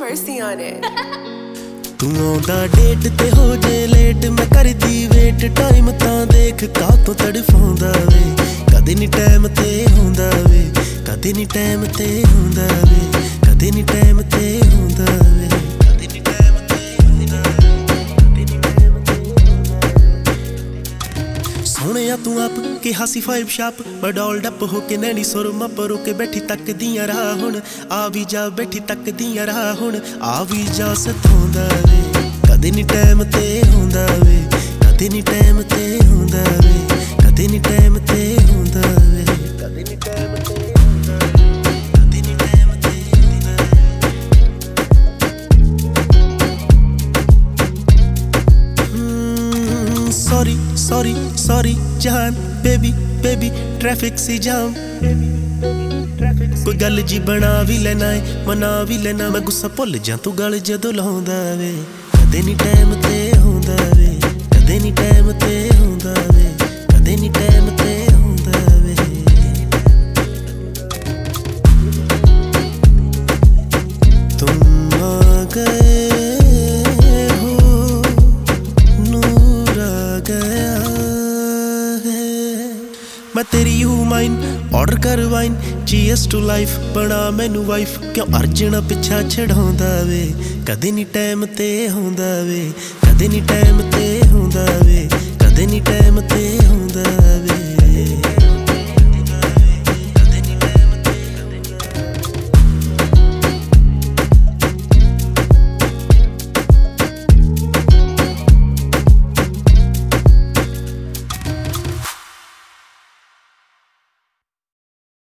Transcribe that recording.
mercy on it. ਤੂੰ ਆਉਂਦਾ date ਤੇ ਹੋ ਜੇ ਲੇਟ ਮੈਂ ਕਰਦੀ ਵੇਟ ਟਾਈਮ ਤਾਂ ਦੇਖ ਕਾਹਤੋਂ ਤੜਫਾਉਂਦਾ ਵੇ ਕਦੇ ਨੀ ਟਾਈਮ ਤੇ ਹੁੰਦਾ ਵੇ ਕਦੇ ਨੀ ਟਾਈਮ ਤੇ ਹੁੰਦਾ ਵੇ ਕਦੇ ਨੀ ਟਾਈਮ ਤੇ ਹੁੰਦਾ ਵੇ ਕਦੇ ਨੀ ਟਾਈਮ ਤੇ ਹੁੰਦਾ ਕਦੇ ਨੀ ਟਾਈਮ ਤੇ ਹੁੰਦਾ ਸੋਹਣਿਆ ਤੂੰ ਆਪ ਕਿਹਾ ਸੀ 5 ਸ਼ਾਪ ਮੈਂ ਡੋਲਡ ਅਪ ਹੋ ਕੇ ਨੈਣੀ ਸੁਰਮਾ ਪਰੋ ਕੇ ਬੈਠੀ ਤੱਕਦੀਆਂ ਰਾਹ ਹੁਣ ਆ ਵੀ ਜਾ ਬੈਠੀ ਤੱਕਦੀਆਂ ਰਾਹ ਹੁਣ ਆ ਵੀ ਜਾ ਸਤਾਉਂਦਾ ਵੇ ਕਦੇ ਨੀ ਟਾਈਮ ਤੇ ਹੁੰਦਾ ਵੇ ਕਦੇ ਨੀ ਟਾਈਮ ਤੇ ਹੁੰਦਾ ਵੇ ਕਦੇ ਨੀ ਟਾਈਮ ਤੇ ਹੁੰਦਾ ਵੇ ਕਦੇ ਨੀ ਟਾਈਮ ਤੇ ਹੁੰਦਾ ਕਦੇ ਨੀ ਟਾਈਮ ਤੇ ਹੁੰਦਾ ਸੌਰੀ ਸੌਰੀ ਸੌਰੀ ਜਾਨ ਬੇਬੀ ਬੇਬੀ ਟ੍ਰੈਫਿਕ ਸੀ ਜਾਮ ਕੋਈ ਗੱਲ ਜੀ ਬਣਾ ਵੀ ਲੈਣਾ ਏ ਮਨਾ ਵੀ ਲੈਣਾ ਮੈਂ ਗੁੱਸਾ ਭੁੱਲ ਜਾ ਤੂੰ ਗੱਲ ਜਦੋਂ ਲਾਉਂਦਾ ਵੇ ਕਦੇ ਨੀ ਟਾਈਮ ਤੇ ਹੁੰਦਾ ਵੇ ਕਦੇ ਨੀ ਟਾਈਮ ਤੇ ਹੁੰਦਾ ਵੇ ਕਦੇ ਨੀ ਟਾਈਮ ਤੇ ਹੁੰਦਾ ਵੇ ਤੁਮ ਆ ਗਏ ਹੋ ਨੂਰ ਆ ਗਿਆ ਮੈਂ ਤੇਰੀ ਯੂ ਮਾਈਨ ਆਰਡਰ ਕਰ ਵਾਈਨ ਚੀਅਰਸ ਟੂ ਲਾਈਫ ਬਣਾ ਮੈਨੂੰ ਵਾਈਫ ਕਿਉਂ ਅਰਜਣਾ ਪਿੱਛਾ ਛਡਾਉਂਦਾ ਵੇ ਕਦੇ ਨੀ ਟਾਈਮ ਤੇ ਹੁੰਦਾ ਵੇ ਕਦੇ ਨੀ ਟਾਈਮ ਤੇ ਹੁੰਦਾ ਵੇ